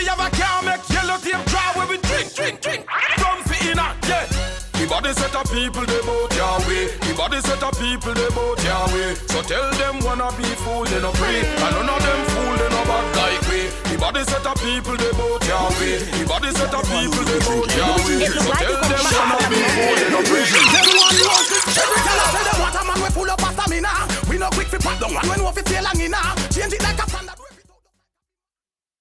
we have a car make yellow tape draw where we drink. From Fiina, yeah. The body set of people they bout your way. The body set of people they bout your way. So tell them wanna be fool they no pray. And none of them fool they no bad like we. The body set of people they bout your way. The body set of people they bout your way. So tell them wanna be fool they no